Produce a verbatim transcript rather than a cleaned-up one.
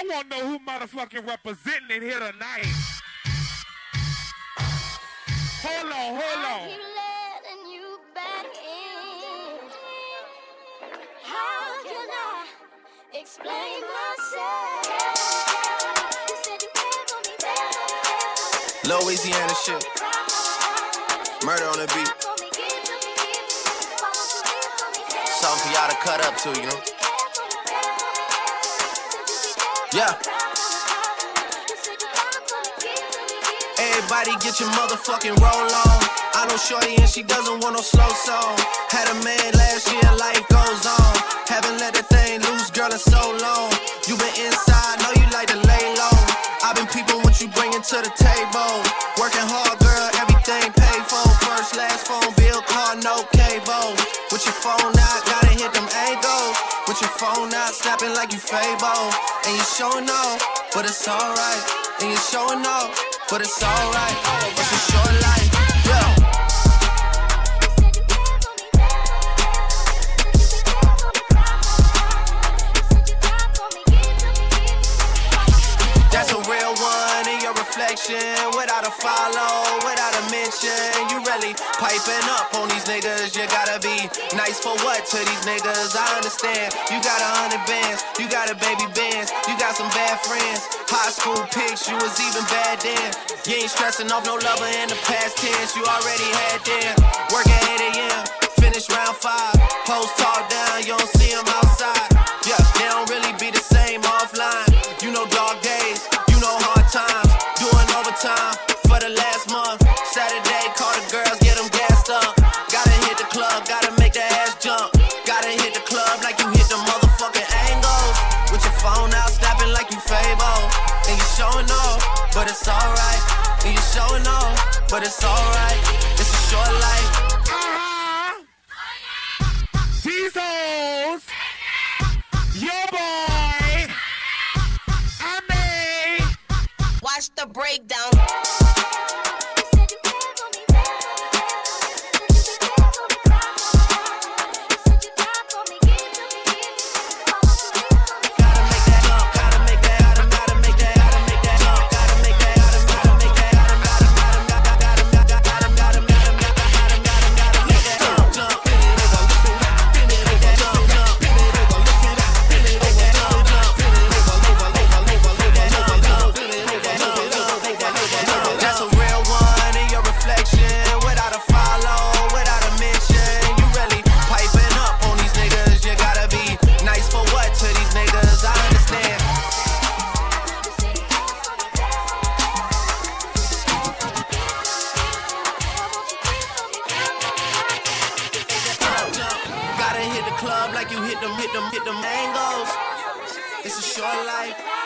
I want to know who motherfucking representing it here tonight. Hold on, hold on. I keep letting you back in. How can I explain myself? You said you cared for me, cared for me. Louisiana shit. Murder on the beat. Something for y'all to cut up to, you know? Yeah. Everybody get your motherfucking roll on. I know shorty and she doesn't want no slow song. Had a man last year, life goes on. Haven't let that thing loose, girl, in so long. You been inside, know you like to lay low. I've been peeping what you bringing to the table. Working hard, girl, everything paid for. First, last phone bill, car, no cable. With your phone out, gotta hit them angles. With your phone out, snapping like you Fable. And you showing off, but it's alright. And you showing off, but it's alright. It's a short life, yeah. That's a real one in your reflection. Without a follow, without a mention. You really piping up on these niggas. You gotta be nice for what to these niggas? I understand. You got a hundred bands, you got a baby bands, you got some bad friends. High school pics, you was even bad then. You ain't stressing off no lover in the past tense. You already had them. Work at eight a.m., finish round five. Hoes talk down, you don't see them outside. Yeah, they don't really be the same offline. You know dog days, you know hard times. Doing overtime for the last month. Saturday, call the girls, get them gassed up. Gotta hit the club, gotta make that ass jump. Gotta hit the club like you hit the motherfucking angles. With your phone out, snapping like you Fable. And you showing off, but it's alright. And you showing off, but it's alright. It's a short life. Uh-huh. These hoes, your boy, I made. Watch the breakdown. Club like you hit them, hit them, hit them angles. It's a short life.